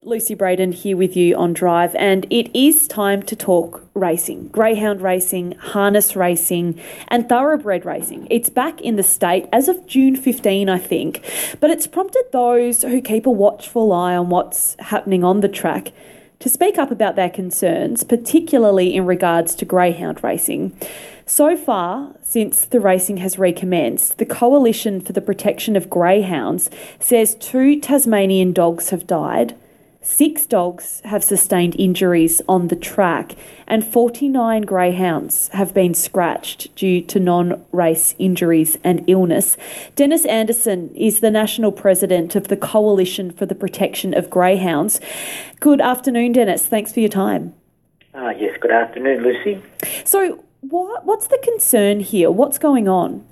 Lucy Braden here with you on Drive, and it is time to talk racing, greyhound racing, harness racing and thoroughbred racing. It's back in the state as of June 15, I think, but it's prompted those who keep a watchful eye on what's happening on the track to speak up about their concerns, particularly in regards to greyhound racing. So far, since the racing has recommenced, the Coalition for the Protection of Greyhounds says 2 Tasmanian dogs have died, 6 dogs have sustained injuries on the track, and 49 greyhounds have been scratched due to non-race injuries and illness. Dennis Anderson is the National President of the Coalition for the Protection of Greyhounds. Good afternoon, Dennis. Thanks for your time. Yes, good afternoon, Lucy. So what's the concern here? What's going on?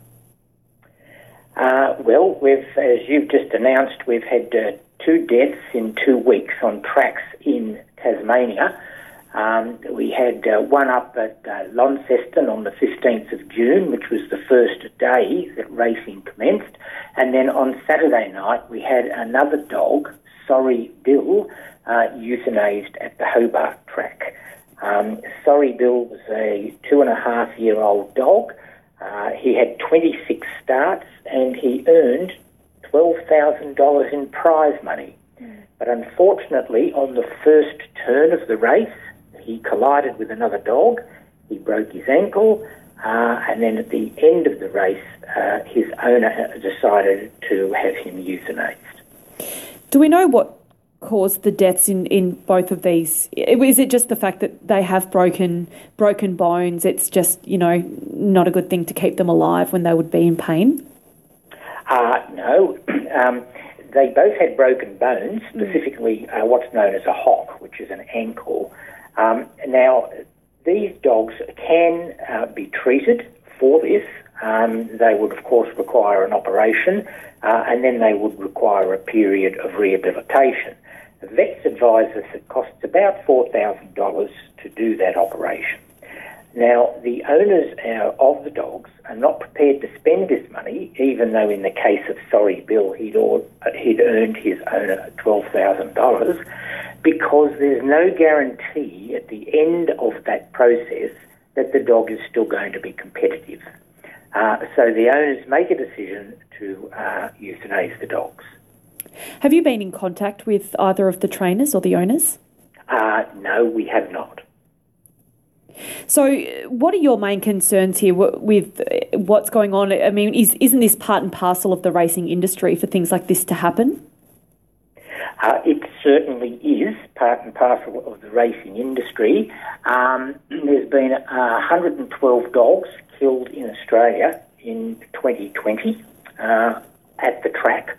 Well, as you've just announced, we've had 2 deaths in 2 weeks on tracks in Tasmania. We had one up at Launceston on the 15th of June, which was the first day that racing commenced. And then on Saturday night, we had another dog, Sorry Bill, euthanized at the Hobart track. Sorry Bill was a 2.5-year-old dog. He had 26 starts and he earned $12,000 in prize money. But unfortunately, on the first turn of the race, he collided with another dog, he broke his ankle, and then at the end of the race, his owner decided to have him euthanized. Do we know what caused the deaths in both of these? Is it just the fact that they have broken bones? It's just, not a good thing to keep them alive when they would be in pain? No. They both had broken bones, specifically what's known as a hock, which is an ankle. Now, these dogs can be treated for this. They would, of course, require an operation, and then they would require a period of rehabilitation. The vets advise us it costs about $4,000 to do that operation. Now, the owners of the dogs are not prepared to spend this money, even though in the case of Sorry Bill, he'd earned his owner $12,000, because there's no guarantee at the end of that process that the dog is still going to be competitive. So the owners make a decision to euthanize the dogs. Have you been in contact with either of the trainers or the owners? No, we have not. So what are your main concerns here with what's going on? I mean, isn't this part and parcel of the racing industry for things like this to happen? It certainly is part and parcel of the racing industry. There's been 112 dogs killed in Australia in 2020 at the track.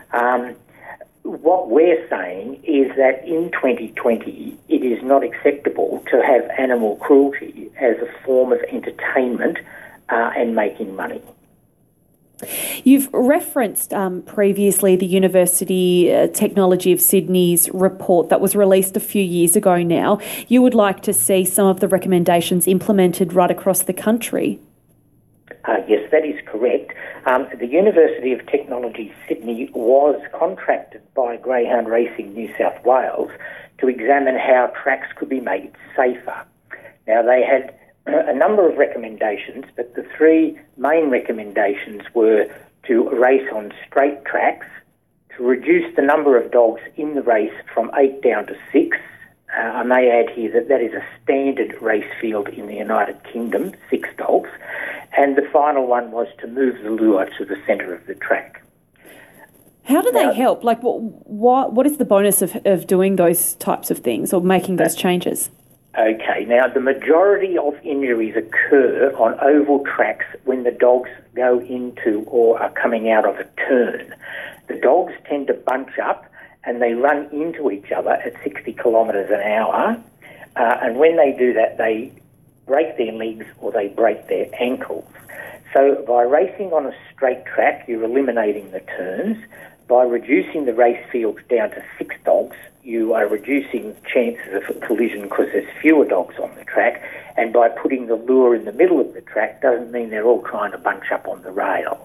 What we're saying is that in 2020 it is not acceptable to have animal cruelty as a form of entertainment and making money. You've referenced previously the University Technology of Sydney's report that was released a few years ago now. You would like to see some of the recommendations implemented right across the country. Yes, that is correct. The University of Technology Sydney was contracted by Greyhound Racing New South Wales to examine how tracks could be made safer. Now, they had a number of recommendations, but the 3 main recommendations were to race on straight tracks, to reduce the number of dogs in the race from 8 down to 6. I may add here that is a standard race field in the United Kingdom, 6 dogs. And the final one was to move the lure to the centre of the track. How do they help? Like, what is the bonus of doing those types of things or making those changes? Okay, now the majority of injuries occur on oval tracks when the dogs go into or are coming out of a turn. The dogs tend to bunch up and they run into each other at 60 kilometres an hour. And when they do that, they break their legs or they break their ankles. So by racing on a straight track, you're eliminating the turns. By reducing the race fields down to 6 dogs, you are reducing chances of a collision because there's fewer dogs on the track. And by putting the lure in the middle of the track doesn't mean they're all trying to bunch up on the rail.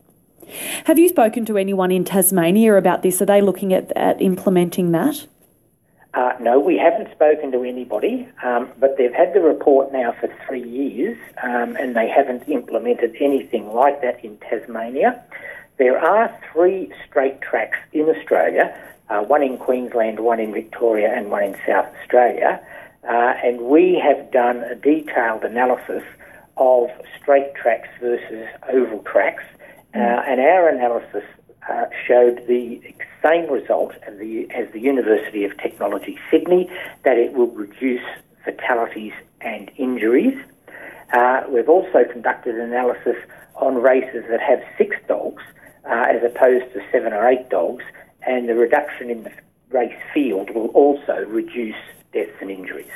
Have you spoken to anyone in Tasmania about this? Are they looking at implementing that? No, we haven't spoken to anybody, but they've had the report now for 3 years, and they haven't implemented anything like that in Tasmania. There are 3 straight tracks in Australia, one in Queensland, one in Victoria, and one in South Australia, and we have done a detailed analysis of straight tracks versus oval tracks, and our analysis showed the same result as the University of Technology Sydney, that it will reduce fatalities and injuries. We've also conducted analysis on races that have 6 dogs as opposed to 7 or 8 dogs, and the reduction in the race field will also reduce deaths and injuries.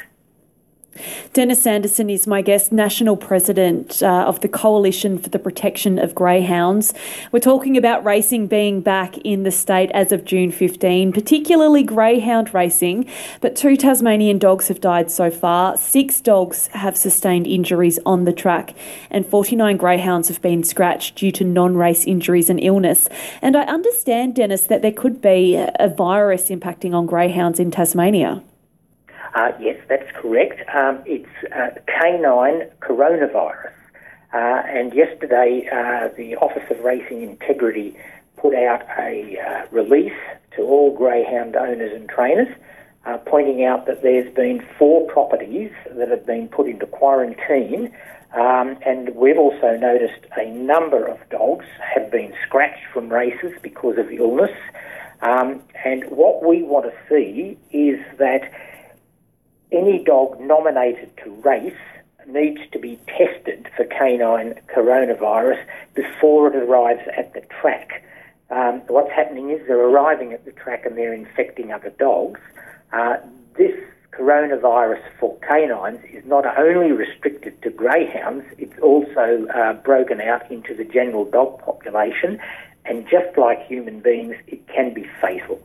Dennis Sanderson is my guest, National President of the Coalition for the Protection of Greyhounds. We're talking about racing being back in the state as of June 15, particularly greyhound racing, but 2 Tasmanian dogs have died so far. 6 dogs have sustained injuries on the track, and 49 greyhounds have been scratched due to non-race injuries and illness. And I understand, Dennis, that there could be a virus impacting on greyhounds in Tasmania. Yes, that's correct. It's canine coronavirus. And yesterday, the Office of Racing Integrity put out a release to all greyhound owners and trainers, pointing out that there's been 4 properties that have been put into quarantine, and we've also noticed a number of dogs have been scratched from races because of illness. And what we want to see is that any dog nominated to race needs to be tested for canine coronavirus before it arrives at the track. What's happening is they're arriving at the track and they're infecting other dogs. This coronavirus for canines is not only restricted to greyhounds, it's also broken out into the general dog population, and just like human beings, it can be fatal.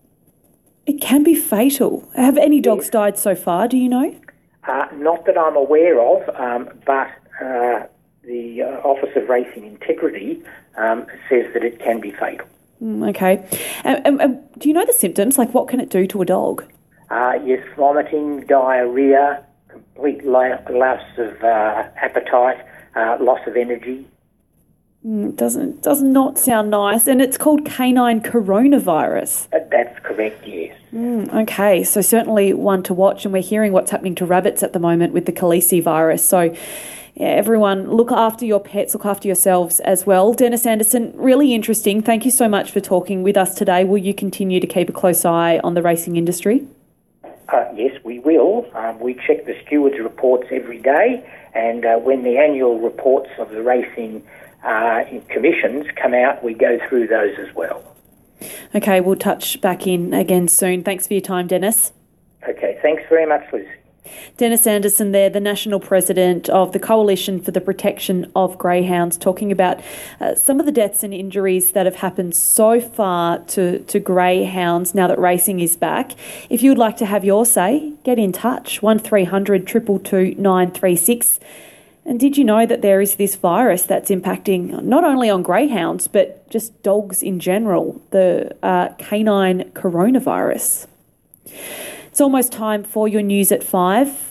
It can be fatal. Have any dogs died so far, do you know? Not that I'm aware of, but the Office of Racing Integrity says that it can be fatal. Okay. Do you know the symptoms? Like, what can it do to a dog? Yes, vomiting, diarrhoea, complete loss of appetite, loss of energy. Does not sound nice, and it's called canine coronavirus. That's correct, yes. Okay, so certainly one to watch, and we're hearing what's happening to rabbits at the moment with the Khaleesi virus. So yeah, everyone, look after your pets, look after yourselves as well. Dennis Sanderson, really interesting. Thank you so much for talking with us today. Will you continue to keep a close eye on the racing industry? Yes, we will. We check the stewards' reports every day, and when the annual reports of the racing commissions come out, we go through those as well. Okay, we'll touch back in again soon. Thanks for your time, Dennis. Okay, thanks very much, Lucy. Dennis Sanderson there, the National President of the Coalition for the Protection of Greyhounds, talking about some of the deaths and injuries that have happened so far to greyhounds now that racing is back. If you would like to have your say, get in touch, 1300 222 936. And did you know that there is this virus that's impacting not only on greyhounds, but just dogs in general, the canine coronavirus? It's almost time for your news at 5.